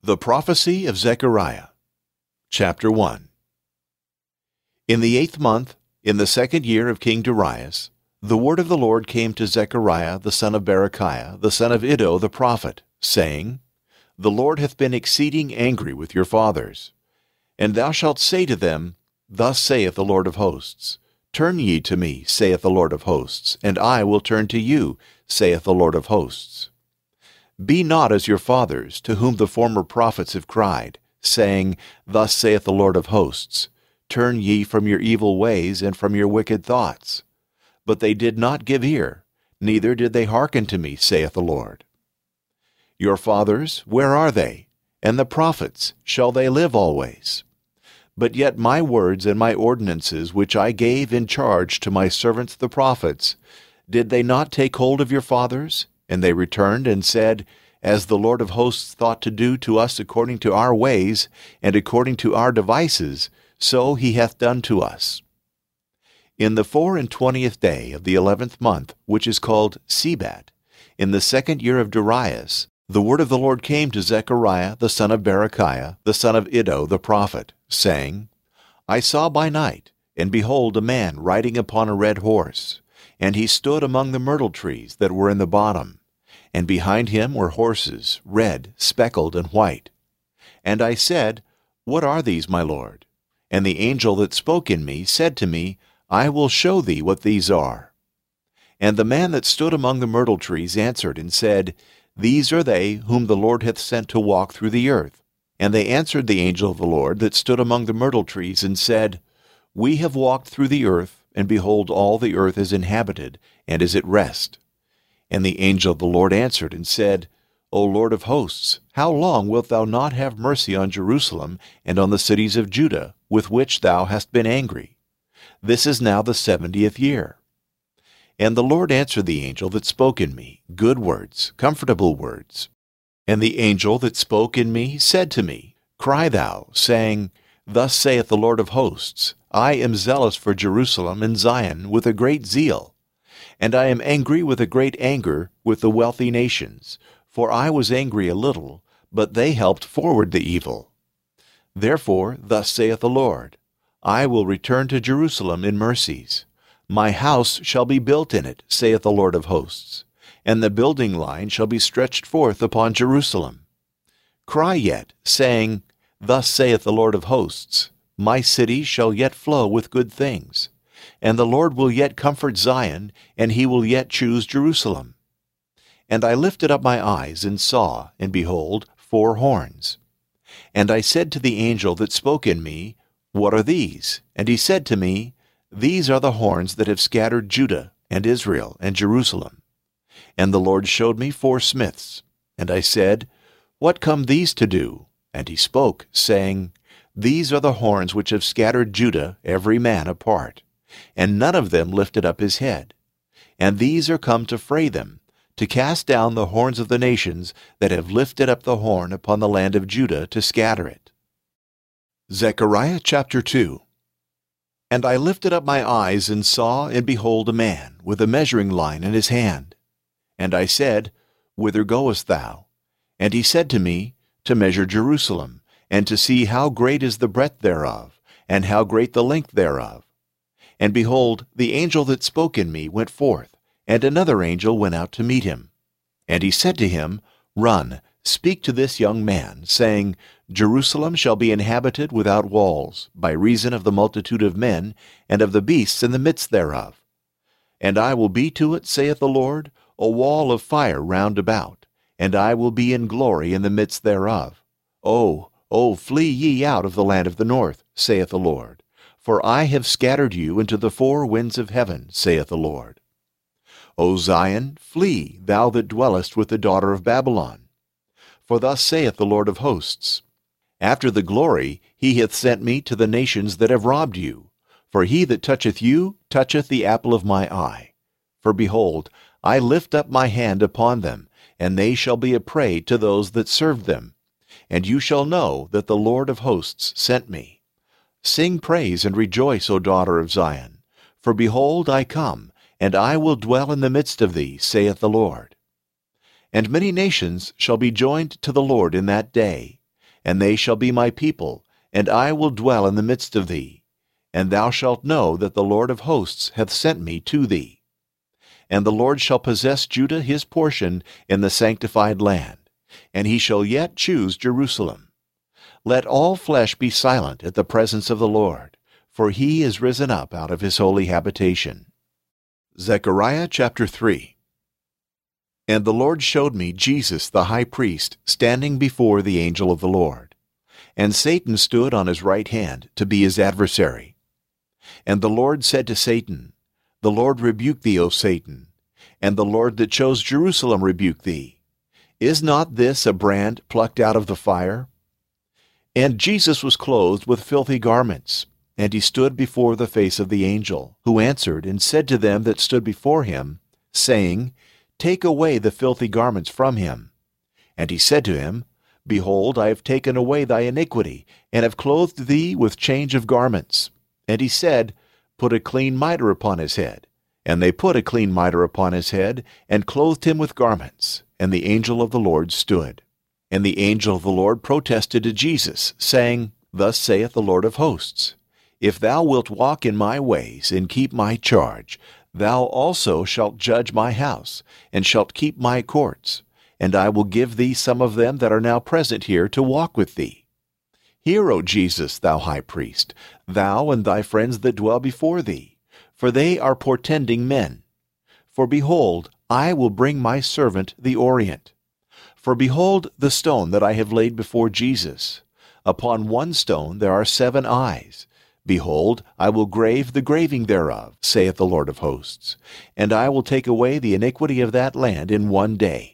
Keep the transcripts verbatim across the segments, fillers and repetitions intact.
The Prophecy of Zechariah, Chapter one. In the eighth month, in the second year of King Darius, the word of the Lord came to Zechariah the son of Berechiah, the son of Iddo the prophet, saying, The Lord hath been exceeding angry with your fathers. And thou shalt say to them, Thus saith the Lord of hosts, Turn ye to me, saith the Lord of hosts, and I will turn to you, saith the Lord of hosts. Be not as your fathers, to whom the former prophets have cried, saying, Thus saith the Lord of hosts, Turn ye from your evil ways and from your wicked thoughts. But they did not give ear, neither did they hearken to me, saith the Lord. Your fathers, where are they? And the prophets, shall they live always? But yet my words and my ordinances, which I gave in charge to my servants the prophets, did they not take hold of your fathers? And they returned and said, As the Lord of hosts thought to do to us according to our ways, and according to our devices, so he hath done to us. In the four and twentieth day of the eleventh month, which is called Sebat, in the second year of Darius, the word of the Lord came to Zechariah the son of Berechiah, the son of Iddo the prophet, saying, I saw by night, and behold a man riding upon a red horse, and he stood among the myrtle trees that were in the bottom. And behind him were horses, red, speckled, and white. And I said, What are these, my Lord? And the angel that spoke in me said to me, I will show thee what these are. And the man that stood among the myrtle trees answered and said, These are they whom the Lord hath sent to walk through the earth. And they answered the angel of the Lord that stood among the myrtle trees and said, We have walked through the earth, and behold, all the earth is inhabited, and is at rest. And the angel of the Lord answered and said, O Lord of hosts, how long wilt thou not have mercy on Jerusalem and on the cities of Judah, with which thou hast been angry? This is now the seventieth year. And the Lord answered the angel that spoke in me, good words, comfortable words. And the angel that spoke in me said to me, Cry thou, saying, Thus saith the Lord of hosts, I am zealous for Jerusalem and Zion with a great zeal. And I am angry with a great anger with the wealthy nations, for I was angry a little, but they helped forward the evil. Therefore, thus saith the Lord, I will return to Jerusalem in mercies. My house shall be built in it, saith the Lord of hosts, and the building line shall be stretched forth upon Jerusalem. Cry yet, saying, Thus saith the Lord of hosts, My city shall yet flow with good things. And the Lord will yet comfort Zion, and he will yet choose Jerusalem. And I lifted up my eyes, and saw, and behold, four horns. And I said to the angel that spoke in me, What are these? And he said to me, These are the horns that have scattered Judah, and Israel, and Jerusalem. And the Lord showed me four smiths. And I said, What come these to do? And he spoke, saying, These are the horns which have scattered Judah, every man apart. And none of them lifted up his head. And these are come to fray them, to cast down the horns of the nations that have lifted up the horn upon the land of Judah to scatter it. Zechariah chapter two. And I lifted up my eyes and saw, and behold, a man with a measuring line in his hand. And I said, Whither goest thou? And he said to me, To measure Jerusalem, and to see how great is the breadth thereof, and how great the length thereof. And behold, the angel that spoke in me went forth, and another angel went out to meet him. And he said to him, Run, speak to this young man, saying, Jerusalem shall be inhabited without walls, by reason of the multitude of men, and of the beasts in the midst thereof. And I will be to it, saith the Lord, a wall of fire round about, and I will be in glory in the midst thereof. O, O, flee ye out of the land of the north, saith the Lord. For I have scattered you into the four winds of heaven, saith the Lord. O Zion, flee, thou that dwellest with the daughter of Babylon. For thus saith the Lord of hosts, After the glory he hath sent me to the nations that have robbed you. For he that toucheth you toucheth the apple of my eye. For behold, I lift up my hand upon them, and they shall be a prey to those that served them. And you shall know that the Lord of hosts sent me. Sing praise and rejoice, O daughter of Zion. For behold, I come, and I will dwell in the midst of thee, saith the Lord. And many nations shall be joined to the Lord in that day, and they shall be my people, and I will dwell in the midst of thee. And thou shalt know that the Lord of hosts hath sent me to thee. And the Lord shall possess Judah his portion in the sanctified land, and he shall yet choose Jerusalem. Let all flesh be silent at the presence of the Lord, for he is risen up out of his holy habitation. Zechariah chapter three. And the Lord showed me Jesus the high priest standing before the angel of the Lord. And Satan stood on his right hand to be his adversary. And the Lord said to Satan, The Lord rebuke thee, O Satan, and the Lord that chose Jerusalem rebuke thee. Is not this a brand plucked out of the fire? And Jesus was clothed with filthy garments, and he stood before the face of the angel, who answered and said to them that stood before him, saying, Take away the filthy garments from him. And he said to him, Behold, I have taken away thy iniquity, and have clothed thee with change of garments. And he said, Put a clean mitre upon his head. And they put a clean mitre upon his head, and clothed him with garments. And the angel of the Lord stood. And the angel of the Lord protested to Jesus, saying, Thus saith the Lord of hosts, If thou wilt walk in my ways, and keep my charge, thou also shalt judge my house, and shalt keep my courts. And I will give thee some of them that are now present here to walk with thee. Hear, O Jesus, thou high priest, thou and thy friends that dwell before thee, for they are portending men. For behold, I will bring my servant the Orient. For behold the stone that I have laid before Jesus. Upon one stone there are seven eyes. Behold, I will grave the graving thereof, saith the Lord of hosts, and I will take away the iniquity of that land in one day.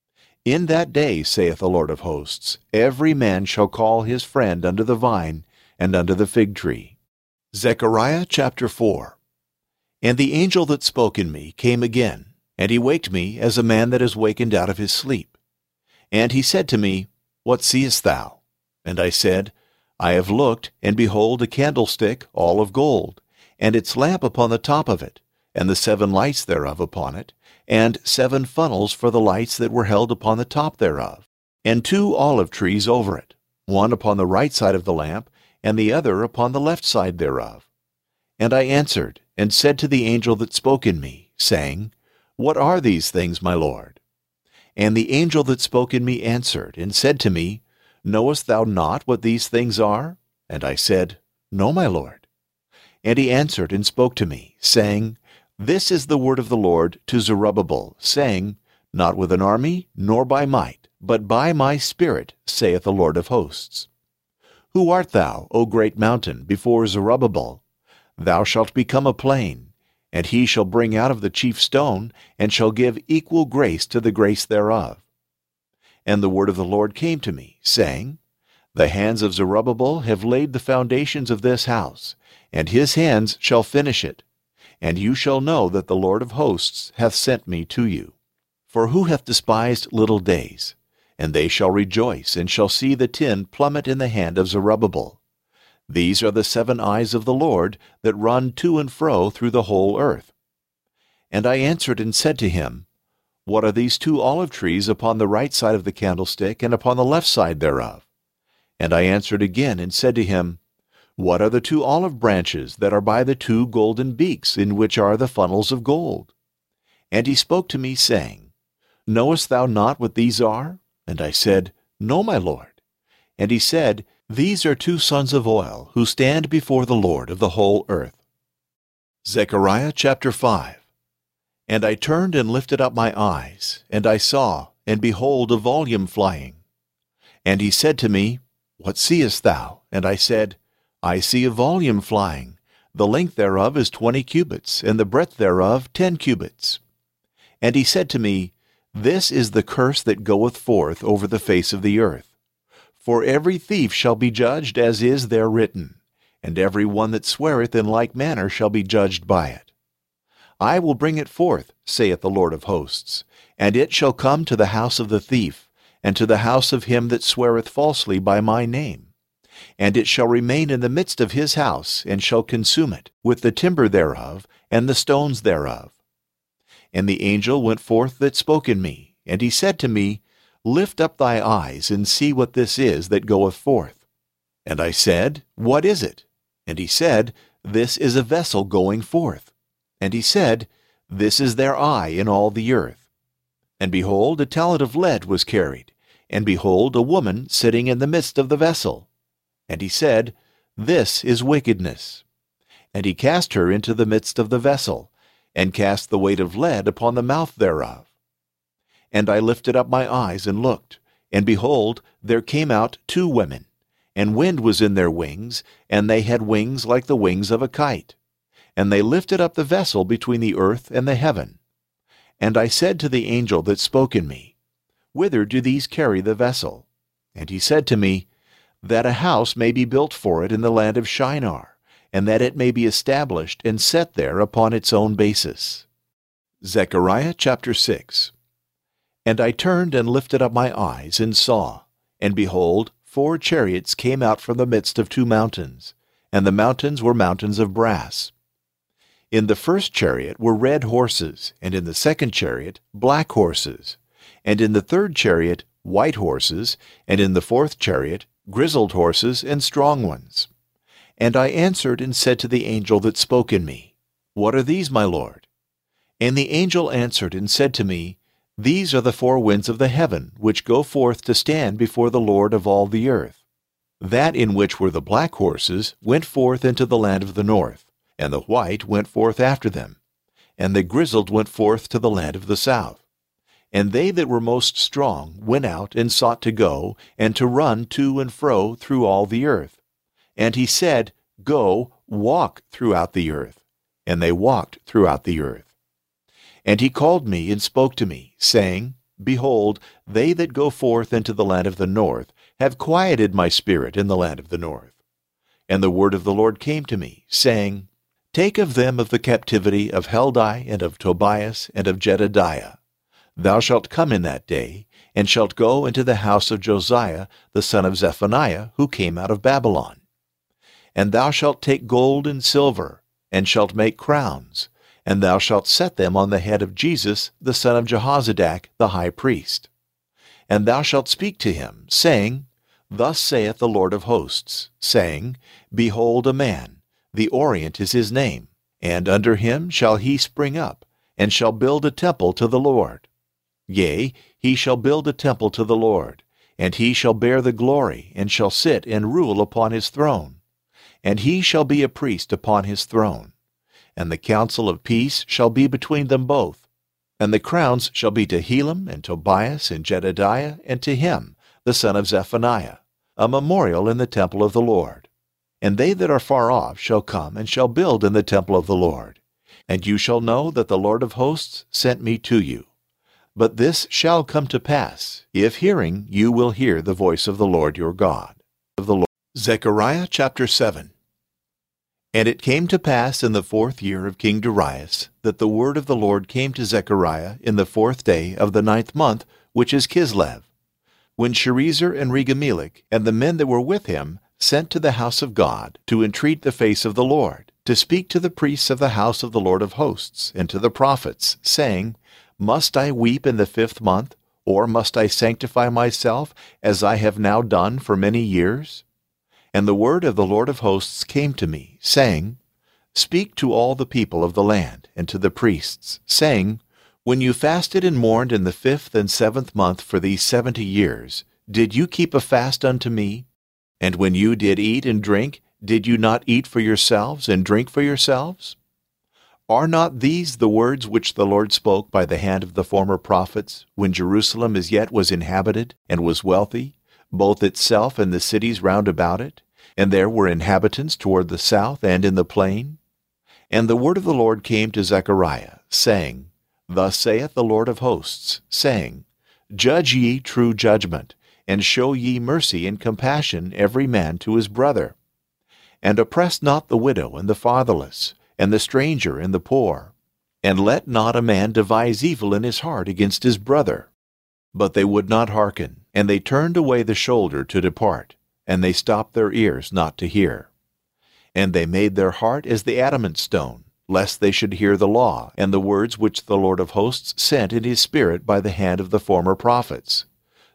In that day, saith the Lord of hosts, every man shall call his friend unto the vine and unto the fig tree. Zechariah chapter four. And the angel that spoke in me came again, and he waked me as a man that is wakened out of his sleep. And he said to me, What seest thou? And I said, I have looked, and behold a candlestick all of gold, and its lamp upon the top of it, and the seven lights thereof upon it, and seven funnels for the lights that were held upon the top thereof, and two olive trees over it, one upon the right side of the lamp, and the other upon the left side thereof. And I answered, and said to the angel that spoke in me, saying, What are these things, my Lord? And the angel that spoke in me answered, and said to me, Knowest thou not what these things are? And I said, No, my Lord. And he answered and spoke to me, saying, This is the word of the Lord to Zerubbabel, saying, Not with an army, nor by might, but by my Spirit, saith the Lord of hosts. Who art thou, O great mountain, before Zerubbabel? Thou shalt become a plain, and he shall bring out of the chief stone, and shall give equal grace to the grace thereof. And the word of the Lord came to me, saying, The hands of Zerubbabel have laid the foundations of this house, and his hands shall finish it. And you shall know that the Lord of hosts hath sent me to you. For who hath despised little days? And they shall rejoice, and shall see the tin plummet in the hand of Zerubbabel. These are the seven eyes of the Lord that run to and fro through the whole earth. And I answered and said to him, What are these two olive trees upon the right side of the candlestick, and upon the left side thereof? And I answered again and said to him, What are the two olive branches that are by the two golden beaks, in which are the funnels of gold? And he spoke to me, saying, Knowest thou not what these are? And I said, No, my Lord. And he said, These are two sons of oil, who stand before the Lord of the whole earth. Zechariah chapter five. And I turned and lifted up my eyes, and I saw, and behold, a volume flying. And he said to me, What seest thou? And I said, I see a volume flying. The length thereof is twenty cubits, and the breadth thereof ten cubits. And he said to me, This is the curse that goeth forth over the face of the earth. For every thief shall be judged as is there written, and every one that sweareth in like manner shall be judged by it. I will bring it forth, saith the Lord of hosts, and it shall come to the house of the thief, and to the house of him that sweareth falsely by my name. And it shall remain in the midst of his house, and shall consume it, with the timber thereof, and the stones thereof. And the angel went forth that spoke in me, and he said to me, Lift up thy eyes, and see what this is that goeth forth. And I said, What is it? And he said, This is a vessel going forth. And he said, This is their eye in all the earth. And behold, a talent of lead was carried, and behold, a woman sitting in the midst of the vessel. And he said, This is wickedness. And he cast her into the midst of the vessel, and cast the weight of lead upon the mouth thereof. And I lifted up my eyes and looked, and behold, there came out two women, and wind was in their wings, and they had wings like the wings of a kite. And they lifted up the vessel between the earth and the heaven. And I said to the angel that spoke in me, Whither do these carry the vessel? And he said to me, That a house may be built for it in the land of Shinar, and that it may be established and set there upon its own basis. Zechariah chapter six. And I turned and lifted up my eyes and saw, and behold, four chariots came out from the midst of two mountains, and the mountains were mountains of brass. In the first chariot were red horses, and in the second chariot black horses, and in the third chariot white horses, and in the fourth chariot grizzled horses and strong ones. And I answered and said to the angel that spoke in me, What are these, my Lord? And the angel answered and said to me, These are the four winds of the heaven, which go forth to stand before the Lord of all the earth. That in which were the black horses went forth into the land of the north, and the white went forth after them, and the grizzled went forth to the land of the south. And they that were most strong went out and sought to go, and to run to and fro through all the earth. And he said, Go, walk throughout the earth. And they walked throughout the earth. And he called me and spoke to me, saying, Behold, they that go forth into the land of the north have quieted my spirit in the land of the north. And the word of the Lord came to me, saying, Take of them of the captivity of Heldai and of Tobias and of Jedediah. Thou shalt come in that day, and shalt go into the house of Josiah the son of Zephaniah, who came out of Babylon. And thou shalt take gold and silver, and shalt make crowns, and thou shalt set them on the head of Jesus the son of Jehozadak the high priest. And thou shalt speak to him, saying, Thus saith the Lord of hosts, saying, Behold a man, the Orient is his name, and under him shall he spring up, and shall build a temple to the Lord. Yea, he shall build a temple to the Lord, and he shall bear the glory, and shall sit and rule upon his throne. And he shall be a priest upon his throne. And the counsel of peace shall be between them both. And the crowns shall be to Helam, and Tobias, and Jedediah, and to him, the son of Zephaniah, a memorial in the temple of the Lord. And they that are far off shall come, and shall build in the temple of the Lord. And you shall know that the Lord of hosts sent me to you. But this shall come to pass, if hearing you will hear the voice of the Lord your God. Of the Lord. Zechariah chapter seven. And it came to pass in the fourth year of King Darius, that the word of the Lord came to Zechariah in the fourth day of the ninth month, which is Kislev, when Sherezer and Regamelech and the men that were with him sent to the house of God to entreat the face of the Lord, to speak to the priests of the house of the Lord of hosts, and to the prophets, saying, Must I weep in the fifth month, or must I sanctify myself, as I have now done for many years? And the word of the Lord of hosts came to me, saying, Speak to all the people of the land, and to the priests, saying, When you fasted and mourned in the fifth and seventh month for these seventy years, did you keep a fast unto me? And when you did eat and drink, did you not eat for yourselves and drink for yourselves? Are not these the words which the Lord spoke by the hand of the former prophets, when Jerusalem as yet was inhabited, and was wealthy, both itself and the cities round about it, and there were inhabitants toward the south and in the plain? And the word of the Lord came to Zechariah, saying, Thus saith the Lord of hosts, saying, Judge ye true judgment, and show ye mercy and compassion every man to his brother. And oppress not the widow and the fatherless, and the stranger and the poor. And let not a man devise evil in his heart against his brother. But they would not hearken, and they turned away the shoulder to depart, and they stopped their ears not to hear. And they made their heart as the adamant stone, lest they should hear the law, and the words which the Lord of hosts sent in his spirit by the hand of the former prophets.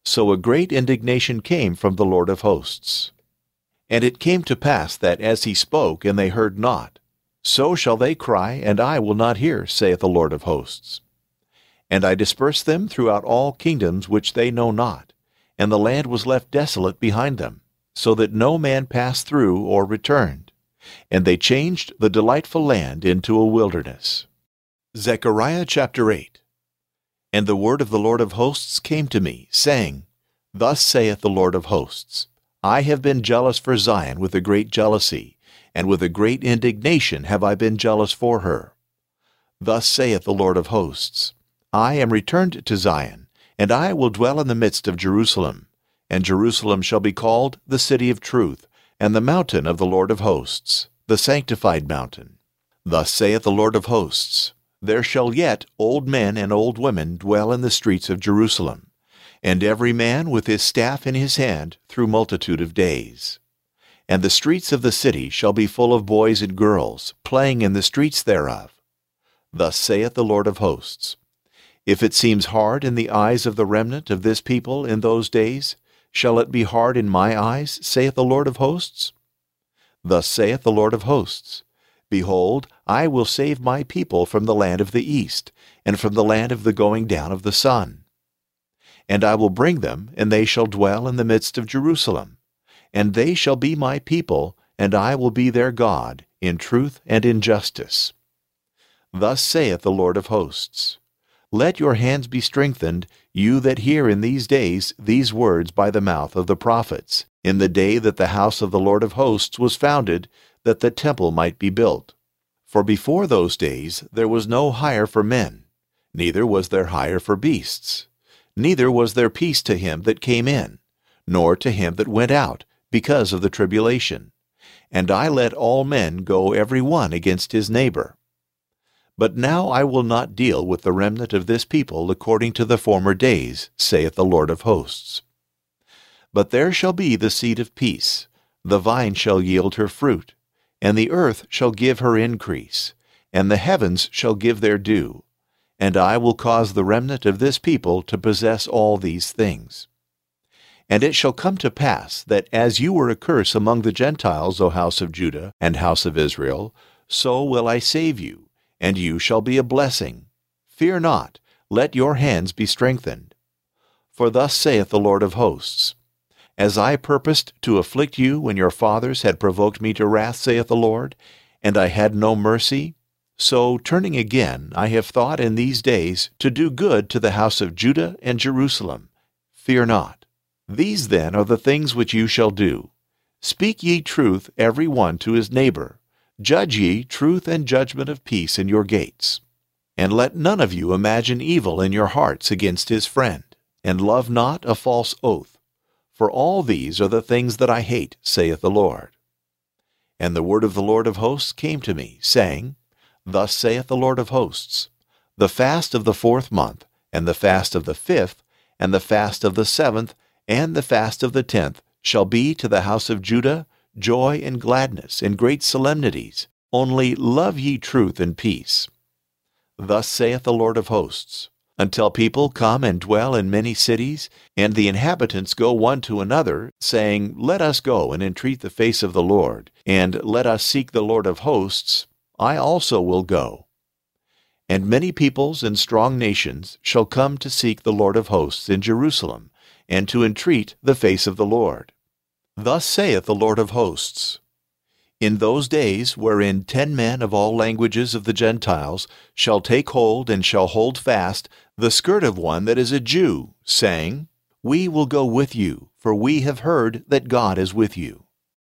So a great indignation came from the Lord of hosts. And it came to pass that as he spoke, and they heard not, so shall they cry, and I will not hear, saith the Lord of hosts. And I dispersed them throughout all kingdoms which they know not, and the land was left desolate behind them, so that no man passed through or returned. And they changed the delightful land into a wilderness. Zechariah chapter eight. And the word of the Lord of hosts came to me, saying, Thus saith the Lord of hosts, I have been jealous for Zion with a great jealousy, and with a great indignation have I been jealous for her. Thus saith the Lord of hosts, I am returned to Zion, and I will dwell in the midst of Jerusalem, and Jerusalem shall be called the city of truth, and the mountain of the Lord of hosts, the sanctified mountain. Thus saith the Lord of hosts, There shall yet old men and old women dwell in the streets of Jerusalem, and every man with his staff in his hand through multitude of days. And the streets of the city shall be full of boys and girls, playing in the streets thereof. Thus saith the Lord of hosts, If it seems hard in the eyes of the remnant of this people in those days, shall it be hard in my eyes, saith the Lord of hosts? Thus saith the Lord of hosts, Behold, I will save my people from the land of the east, and from the land of the going down of the sun. And I will bring them, and they shall dwell in the midst of Jerusalem. And they shall be my people, and I will be their God, in truth and in justice. Thus saith the Lord of hosts, Let your hands be strengthened, you that hear in these days these words by the mouth of the prophets, in the day that the house of the Lord of hosts was founded, that the temple might be built. For before those days there was no hire for men, neither was there hire for beasts, neither was there peace to him that came in, nor to him that went out, because of the tribulation. And I let all men go every one against his neighbor. But now I will not deal with the remnant of this people according to the former days, saith the Lord of hosts. But there shall be the seed of peace, the vine shall yield her fruit, and the earth shall give her increase, and the heavens shall give their dew, and I will cause the remnant of this people to possess all these things. And it shall come to pass that as you were a curse among the Gentiles, O house of Judah and house of Israel, so will I save you, and you shall be a blessing. Fear not, let your hands be strengthened. For thus saith the Lord of hosts, As I purposed to afflict you when your fathers had provoked me to wrath, saith the Lord, and I had no mercy, so turning again I have thought in these days to do good to the house of Judah and Jerusalem. Fear not. These then are the things which you shall do. Speak ye truth every one to his neighbor. Judge ye truth and judgment of peace in your gates. And let none of you imagine evil in your hearts against his friend, and love not a false oath. For all these are the things that I hate, saith the Lord. And the word of the Lord of hosts came to me, saying, Thus saith the Lord of hosts, The fast of the fourth month, and the fast of the fifth, and the fast of the seventh, and the fast of the tenth shall be to the house of Judah joy and gladness and great solemnities, only love ye truth and peace. Thus saith the Lord of hosts, Until people come and dwell in many cities, and the inhabitants go one to another, saying, Let us go and entreat the face of the Lord, and let us seek the Lord of hosts, I also will go. And many peoples and strong nations shall come to seek the Lord of hosts in Jerusalem, and to entreat the face of the Lord. Thus saith the Lord of hosts, In those days wherein ten men of all languages of the Gentiles shall take hold and shall hold fast the skirt of one that is a Jew, saying, We will go with you, for we have heard that God is with you.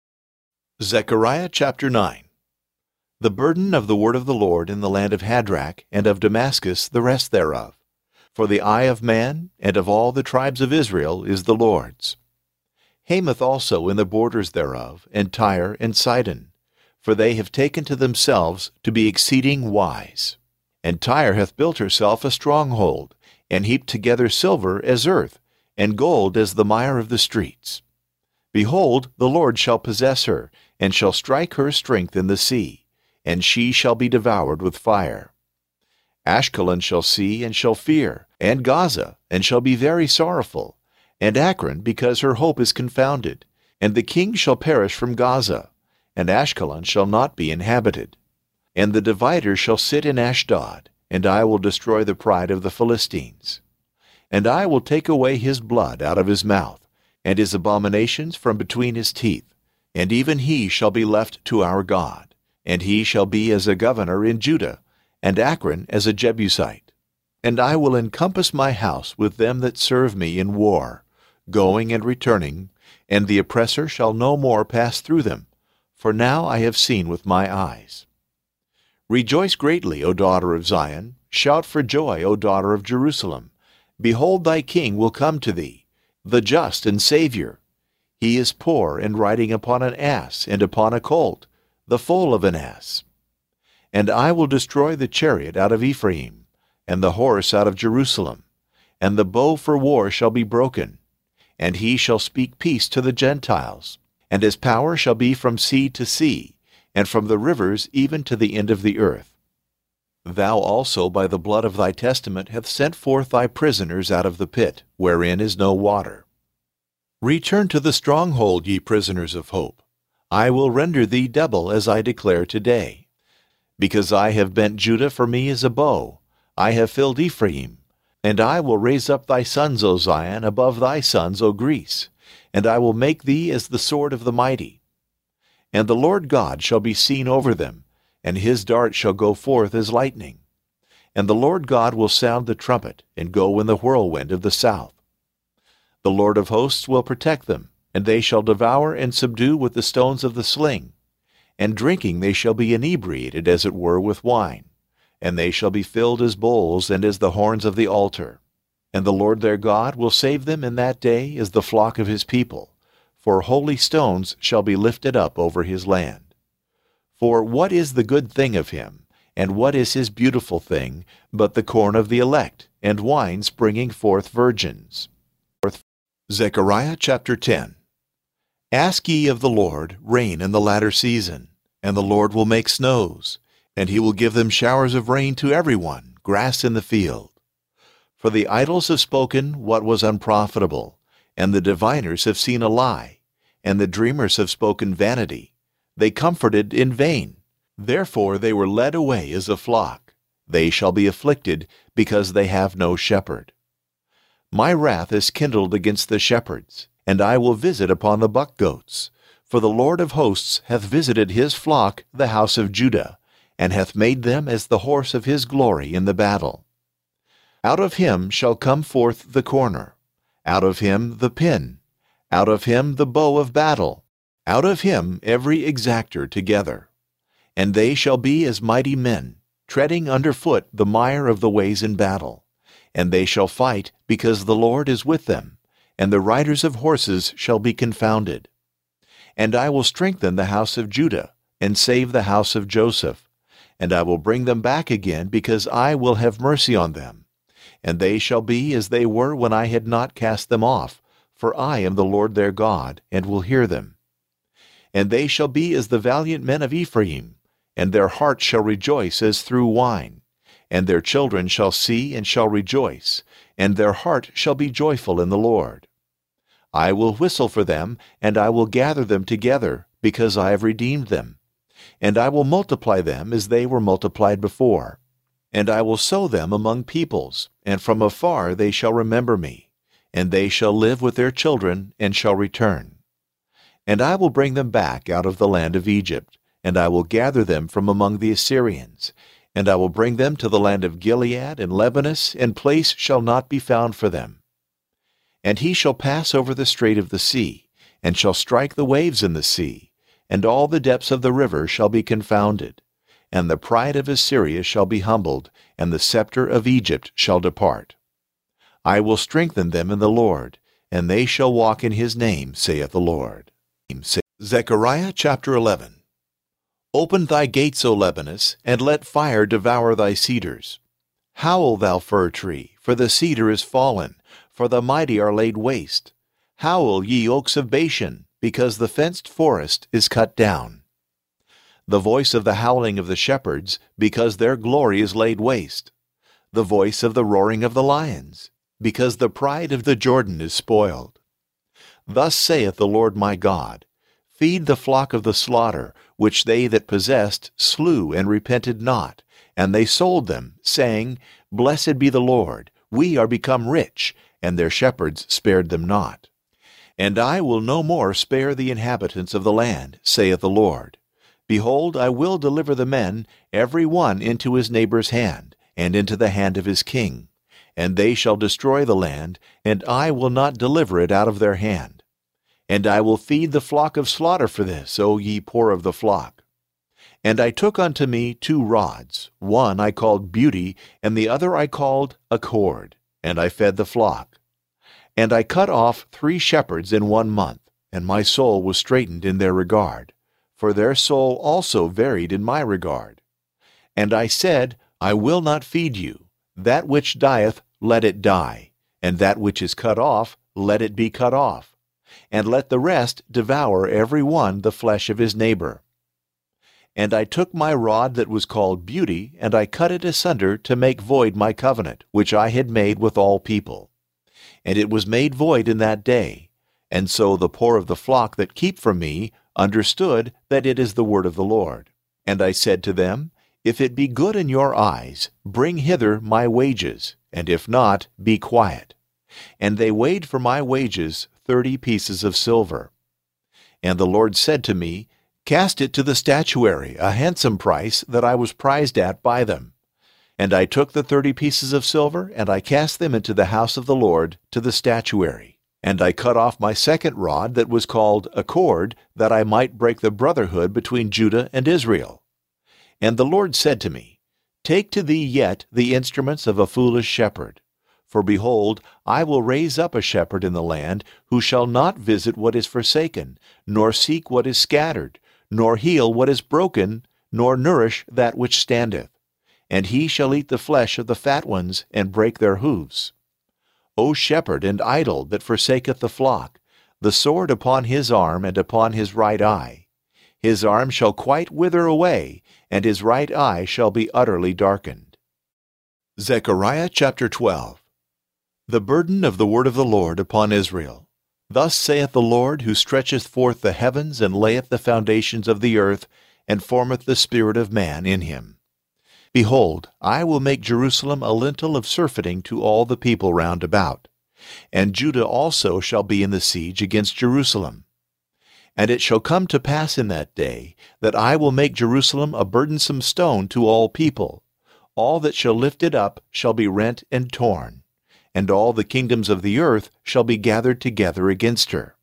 Zechariah chapter nine. The burden of the word of the Lord in the land of Hadrach, and of Damascus the rest thereof. For the eye of man and of all the tribes of Israel is the Lord's. Hamath also in the borders thereof, and Tyre and Sidon, for they have taken to themselves to be exceeding wise. And Tyre hath built herself a stronghold, and heaped together silver as earth, and gold as the mire of the streets. Behold, the Lord shall possess her, and shall strike her strength in the sea, and she shall be devoured with fire. Ashkelon shall see and shall fear, and Gaza, and shall be very sorrowful, and Akron, because her hope is confounded. And the king shall perish from Gaza, and Ashkelon shall not be inhabited. And the divider shall sit in Ashdod, and I will destroy the pride of the Philistines. And I will take away his blood out of his mouth, and his abominations from between his teeth. And even he shall be left to our God, and he shall be as a governor in Judah, and Akron as a Jebusite. And I will encompass my house with them that serve me in war, going and returning, and the oppressor shall no more pass through them, for now I have seen with my eyes. Rejoice greatly, O daughter of Zion. Shout for joy, O daughter of Jerusalem. Behold, thy king will come to thee, the just and Savior. He is poor and riding upon an ass and upon a colt, the foal of an ass. And I will destroy the chariot out of Ephraim, and the horse out of Jerusalem, and the bow for war shall be broken. And he shall speak peace to the Gentiles, and his power shall be from sea to sea, and from the rivers even to the end of the earth. Thou also by the blood of thy testament hast sent forth thy prisoners out of the pit, wherein is no water. Return to the stronghold, ye prisoners of hope. I will render thee double as I declare today. Because I have bent Judah for me as a bow, I have filled Ephraim, and I will raise up thy sons, O Zion, above thy sons, O Greece, and I will make thee as the sword of the mighty. And the Lord God shall be seen over them, and his dart shall go forth as lightning. And the Lord God will sound the trumpet, and go in the whirlwind of the south. The Lord of hosts will protect them, and they shall devour and subdue with the stones of the sling. And drinking they shall be inebriated as it were with wine, and they shall be filled as bowls and as the horns of the altar. And the Lord their God will save them in that day as the flock of his people, for holy stones shall be lifted up over his land. For what is the good thing of him, and what is his beautiful thing, but the corn of the elect, and wine springing forth virgins? Zechariah chapter ten. Ask ye of the Lord rain in the latter season, and the Lord will make snows, and he will give them showers of rain to every one, grass in the field. For the idols have spoken what was unprofitable, and the diviners have seen a lie, and the dreamers have spoken vanity. They comforted in vain. Therefore they were led away as a flock. They shall be afflicted, because they have no shepherd. My wrath is kindled against the shepherds, and I will visit upon the buck-goats. For the Lord of hosts hath visited his flock, the house of Judah, and hath made them as the horse of his glory in the battle. Out of him shall come forth the corner, out of him the pin, out of him the bow of battle, out of him every exactor together. And they shall be as mighty men, treading under foot the mire of the ways in battle. And they shall fight, because the Lord is with them, and the riders of horses shall be confounded. And I will strengthen the house of Judah, and save the house of Joseph. And I will bring them back again, because I will have mercy on them. And they shall be as they were when I had not cast them off, for I am the Lord their God, and will hear them. And they shall be as the valiant men of Ephraim, and their heart shall rejoice as through wine. And their children shall see and shall rejoice, and their heart shall be joyful in the Lord. I will whistle for them, and I will gather them together, because I have redeemed them. And I will multiply them as they were multiplied before. And I will sow them among peoples, and from afar they shall remember me. And they shall live with their children, and shall return. And I will bring them back out of the land of Egypt, and I will gather them from among the Assyrians. And I will bring them to the land of Gilead and Lebanus, and place shall not be found for them. And he shall pass over the strait of the sea, and shall strike the waves in the sea, and all the depths of the river shall be confounded. And the pride of Assyria shall be humbled, and the scepter of Egypt shall depart. I will strengthen them in the Lord, and they shall walk in his name, saith the Lord. Zechariah chapter eleven. Open thy gates, O Lebanus, and let fire devour thy cedars. Howl, thou fir tree, for the cedar is fallen, for the mighty are laid waste. Howl, ye oaks of Bashan, because the fenced forest is cut down. The voice of the howling of the shepherds, because their glory is laid waste. The voice of the roaring of the lions, because the pride of the Jordan is spoiled. Thus saith the Lord my God, Feed the flock of the slaughter, which they that possessed slew and repented not, and they sold them, saying, Blessed be the Lord, we are become rich, and their shepherds spared them not. And I will no more spare the inhabitants of the land, saith the Lord. Behold, I will deliver the men, every one into his neighbor's hand, and into the hand of his king. And they shall destroy the land, and I will not deliver it out of their hand. And I will feed the flock of slaughter for this, O ye poor of the flock. And I took unto me two rods, one I called Beauty, and the other I called Accord, and I fed the flock. And I cut off three shepherds in one month, and my soul was straitened in their regard, for their soul also varied in my regard. And I said, I will not feed you. That which dieth, let it die, and that which is cut off, let it be cut off. And let the rest devour every one the flesh of his neighbor. And I took my rod that was called Beauty, and I cut it asunder to make void my covenant, which I had made with all people. And it was made void in that day. And so the poor of the flock that keep from me understood that it is the word of the Lord. And I said to them, If it be good in your eyes, bring hither my wages, and if not, be quiet. And they weighed for my wages thirty pieces of silver. And the Lord said to me, Cast it to the statuary, a handsome price that I was prized at by them. And I took the thirty pieces of silver, and I cast them into the house of the Lord, to the statuary. And I cut off my second rod that was called Accord, that I might break the brotherhood between Judah and Israel. And the Lord said to me, Take to thee yet the instruments of a foolish shepherd. For behold, I will raise up a shepherd in the land, who shall not visit what is forsaken, nor seek what is scattered, nor heal what is broken, nor nourish that which standeth. And he shall eat the flesh of the fat ones, and break their hooves. O shepherd and idol that forsaketh the flock, the sword upon his arm and upon his right eye. His arm shall quite wither away, and his right eye shall be utterly darkened. Zechariah chapter twelve. The burden of the word of the Lord upon Israel. Thus saith the Lord, who stretcheth forth the heavens, and layeth the foundations of the earth, and formeth the spirit of man in him. Behold, I will make Jerusalem a lintel of surfeiting to all the people round about, and Judah also shall be in the siege against Jerusalem. And it shall come to pass in that day, that I will make Jerusalem a burdensome stone to all people. All that shall lift it up shall be rent and torn, and all the kingdoms of the earth shall be gathered together against her.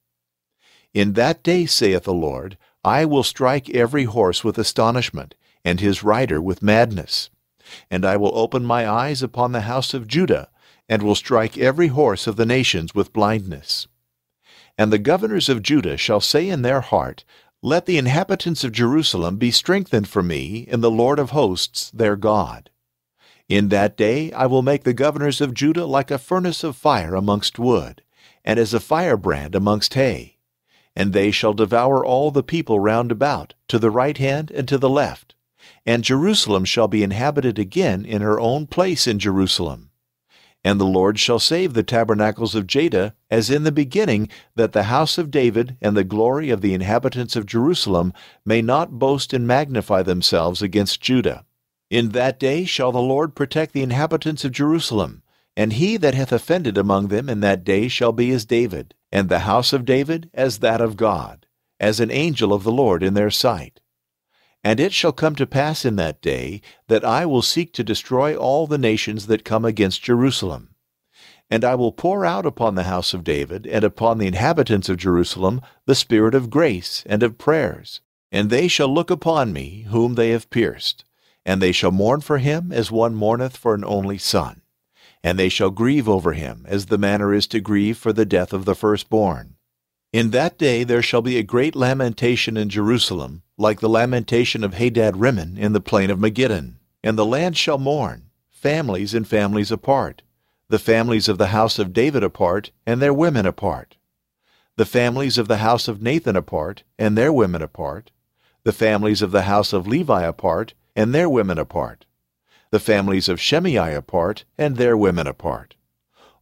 In that day, saith the Lord, I will strike every horse with astonishment, and his rider with madness. And I will open my eyes upon the house of Judah, and will strike every horse of the nations with blindness. And the governors of Judah shall say in their heart, Let the inhabitants of Jerusalem be strengthened for me in the Lord of hosts their God. In that day I will make the governors of Judah like a furnace of fire amongst wood, and as a firebrand amongst hay. And they shall devour all the people round about, to the right hand and to the left. And Jerusalem shall be inhabited again in her own place in Jerusalem. And the Lord shall save the tabernacles of Judah, as in the beginning, that the house of David and the glory of the inhabitants of Jerusalem may not boast and magnify themselves against Judah. In that day shall the Lord protect the inhabitants of Jerusalem, and he that hath offended among them in that day shall be as David, and the house of David as that of God, as an angel of the Lord in their sight. And it shall come to pass in that day, that I will seek to destroy all the nations that come against Jerusalem. And I will pour out upon the house of David, and upon the inhabitants of Jerusalem, the spirit of grace and of prayers. And they shall look upon me, whom they have pierced. And they shall mourn for him as one mourneth for an only son. And they shall grieve over him, as the manner is to grieve for the death of the firstborn. In that day there shall be a great lamentation in Jerusalem, like the lamentation of Hadad-rimmon in the plain of Megiddon. And the land shall mourn, families and families apart, the families of the house of David apart, and their women apart, the families of the house of Nathan apart, and their women apart, the families of the house of Levi apart, and their women apart, the families of Shimei apart, and their women apart.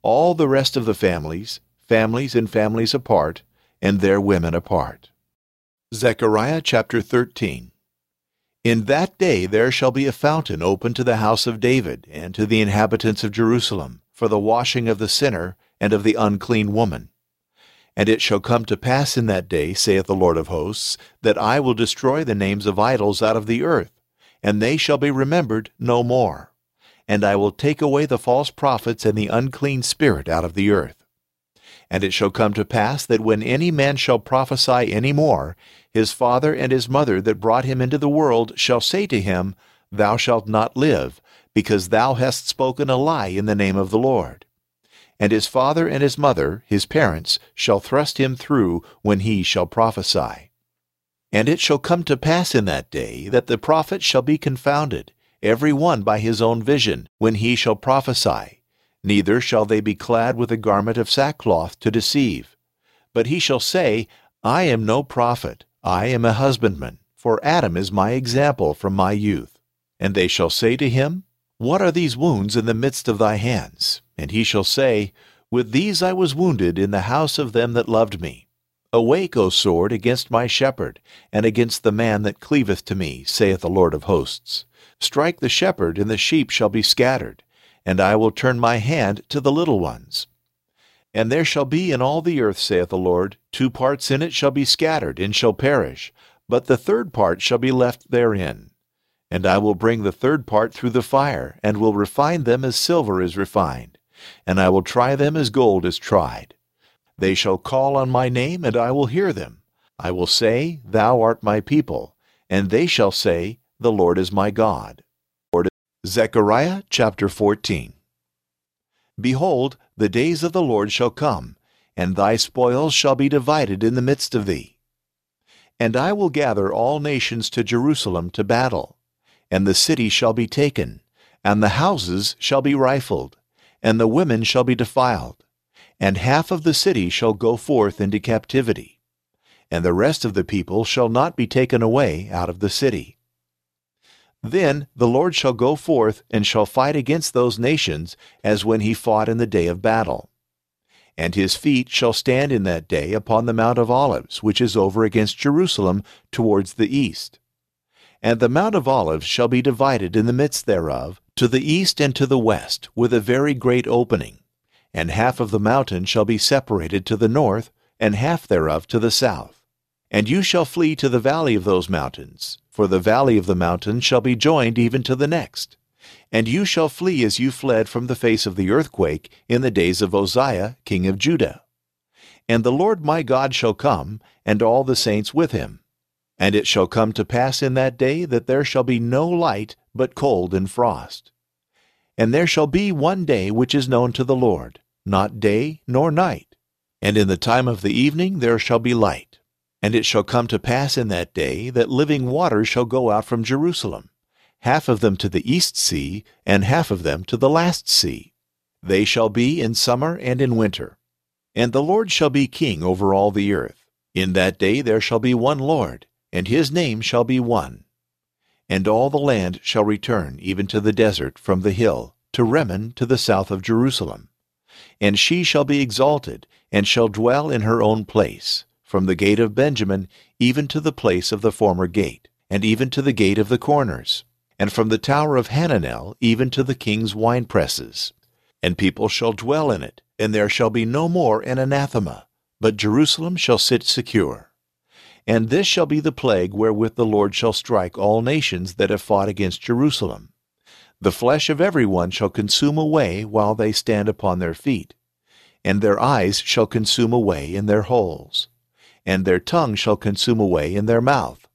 all the rest of the families, families and families apart, and their women apart. Zechariah chapter thirteen. In that day there shall be a fountain open to the house of David and to the inhabitants of Jerusalem, for the washing of the sinner and of the unclean woman. And it shall come to pass in that day, saith the Lord of hosts, that I will destroy the names of idols out of the earth, and they shall be remembered no more. And I will take away the false prophets and the unclean spirit out of the earth. And it shall come to pass that when any man shall prophesy any more, his father and his mother that brought him into the world shall say to him, Thou shalt not live, because thou hast spoken a lie in the name of the Lord. And his father and his mother, his parents, shall thrust him through when he shall prophesy. And it shall come to pass in that day that the prophet shall be confounded, every one by his own vision, when he shall prophesy. Neither shall they be clad with a garment of sackcloth to deceive. But he shall say, I am no prophet, I am a husbandman, for Adam is my example from my youth. And they shall say to him, What are these wounds in the midst of thy hands? And he shall say, With these I was wounded in the house of them that loved me. Awake, O sword, against my shepherd, and against the man that cleaveth to me, saith the Lord of hosts. Strike the shepherd, and the sheep shall be scattered, and I will turn my hand to the little ones. And there shall be in all the earth, saith the Lord, two parts in it shall be scattered, and shall perish, but the third part shall be left therein. And I will bring the third part through the fire, and will refine them as silver is refined, and I will try them as gold is tried. They shall call on my name, and I will hear them. I will say, Thou art my people, and they shall say, The Lord is my God. Zechariah chapter fourteen. Behold, the days of the Lord shall come, and thy spoils shall be divided in the midst of thee. And I will gather all nations to Jerusalem to battle, and the city shall be taken, and the houses shall be rifled, and the women shall be defiled, and half of the city shall go forth into captivity, and the rest of the people shall not be taken away out of the city. Then the Lord shall go forth and shall fight against those nations as when he fought in the day of battle. And his feet shall stand in that day upon the Mount of Olives, which is over against Jerusalem towards the east. And the Mount of Olives shall be divided in the midst thereof, to the east and to the west, with a very great opening. And half of the mountain shall be separated to the north, and half thereof to the south. And you shall flee to the valley of those mountains, for the valley of the mountains shall be joined even to the next. And you shall flee as you fled from the face of the earthquake in the days of Uzziah, king of Judah. And the Lord my God shall come, and all the saints with him. And it shall come to pass in that day that there shall be no light, but cold and frost. And there shall be one day which is known to the Lord, not day nor night. And in the time of the evening there shall be light. And it shall come to pass in that day that living waters shall go out from Jerusalem, half of them to the east sea, and half of them to the last sea. They shall be in summer and in winter. And the Lord shall be king over all the earth. In that day there shall be one Lord, and his name shall be one. And all the land shall return even to the desert from the hill, to Rimmon to the south of Jerusalem. And she shall be exalted, and shall dwell in her own place, from the gate of Benjamin even to the place of the former gate, and even to the gate of the corners, and from the tower of Hananel even to the king's winepresses. And people shall dwell in it, and there shall be no more an anathema, but Jerusalem shall sit secure. And this shall be the plague wherewith the Lord shall strike all nations that have fought against Jerusalem. The flesh of every one shall consume away while they stand upon their feet, and their eyes shall consume away in their holes, and their tongue shall consume away in their mouth.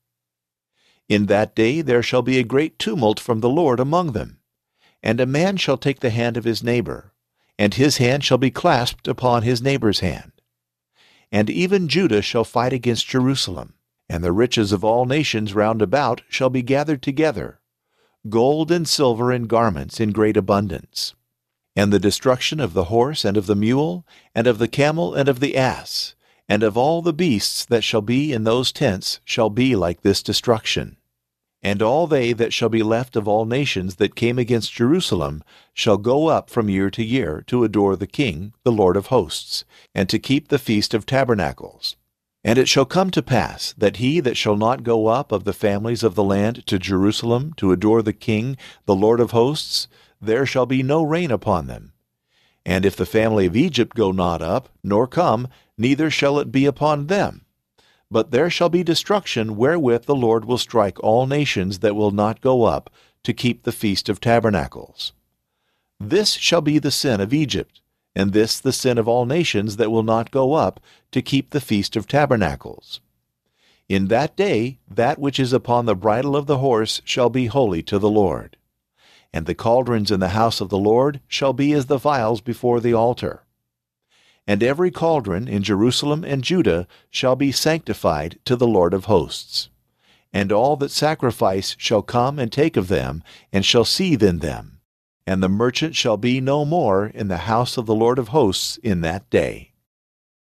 In that day there shall be a great tumult from the Lord among them, and a man shall take the hand of his neighbor, and his hand shall be clasped upon his neighbor's hand. And even Judah shall fight against Jerusalem, and the riches of all nations round about shall be gathered together, gold and silver and garments in great abundance. And the destruction of the horse and of the mule, and of the camel and of the ass, and of all the beasts that shall be in those tents shall be like this destruction. And all they that shall be left of all nations that came against Jerusalem shall go up from year to year to adore the King, the Lord of hosts, and to keep the Feast of Tabernacles. And it shall come to pass that he that shall not go up of the families of the land to Jerusalem to adore the King, the Lord of hosts, there shall be no rain upon them. And if the family of Egypt go not up, nor come, neither shall it be upon them. But there shall be destruction wherewith the Lord will strike all nations that will not go up to keep the Feast of Tabernacles. This shall be the sin of Egypt, and this the sin of all nations that will not go up to keep the Feast of Tabernacles. In that day that which is upon the bridle of the horse shall be holy to the Lord. And the cauldrons in the house of the Lord shall be as the vials before the altar. And every cauldron in Jerusalem and Judah shall be sanctified to the Lord of hosts. And all that sacrifice shall come and take of them, and shall seethe in them. And the merchant shall be no more in the house of the Lord of hosts in that day.